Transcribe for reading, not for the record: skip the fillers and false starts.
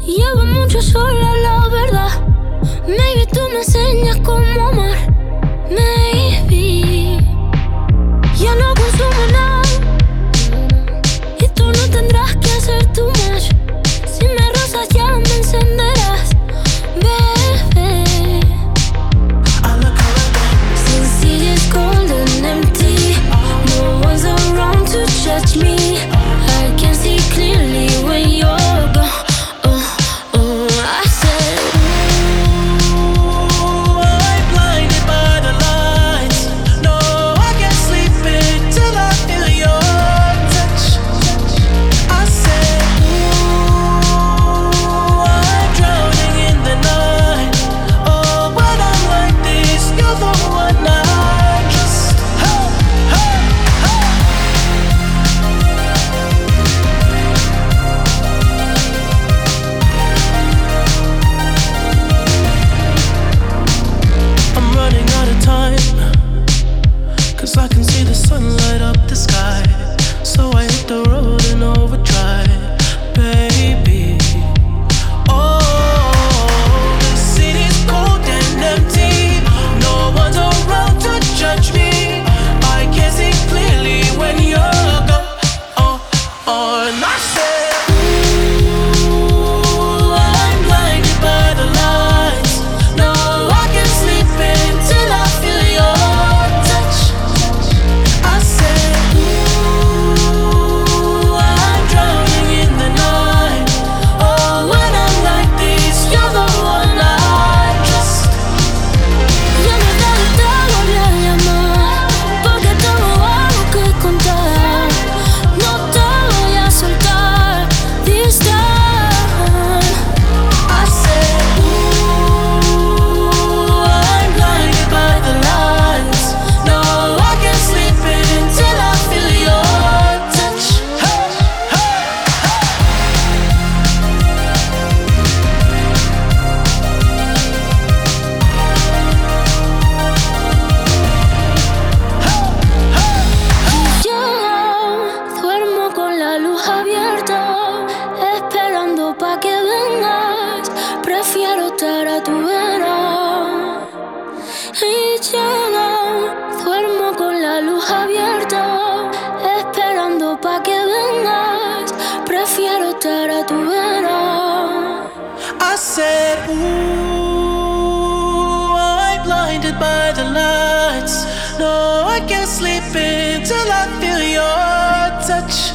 Llevo mucho sola, la verdad. Maybe tú me enseñas cómo amar. Maybe ya no consumo nada y tú no tendrás que hacer too much. Si me rozas ya me encenderás, bebé. Since it is cold and empty, no one's around to judge me. I can see clearly when you're gone. I said, ooh, I'm blinded by the lights. No, I can't sleep until I feel your touch. I said, ooh, I'm drowning in the night. Oh, when I'm like this, you're the one I trust. Hey, hey, hey. I'm running out of time, 'cause I can see the sun light up the sky. So I hit the road in overdrive, baby. Oh, the city's cold and empty. No one's around to judge me. I can see clearly when you're gone. And I said, ooh, I'm blinded by the lights. No, I can't sleep until I feel your touch. I said, ooh, I'm drowning in the night. Oh, when I'm like this, you're the one I trust. ya no te volví a llamar, porque tengo algo que contar. No te voy a soltar this time. I said, ooh, I'm blinded by the lights. No, I can't sleep until I feel your touch. Hey, hey, Yo duermo con la luz abierta, esperando pa' que vengas. Prefiero estar a tu vera. Y yo duermo con la luz abierta, esperando pa' que vengas. Prefiero estar a tu vera. I said, ooh, I'm blinded by the lights. No, I can't sleep until I feel your touch.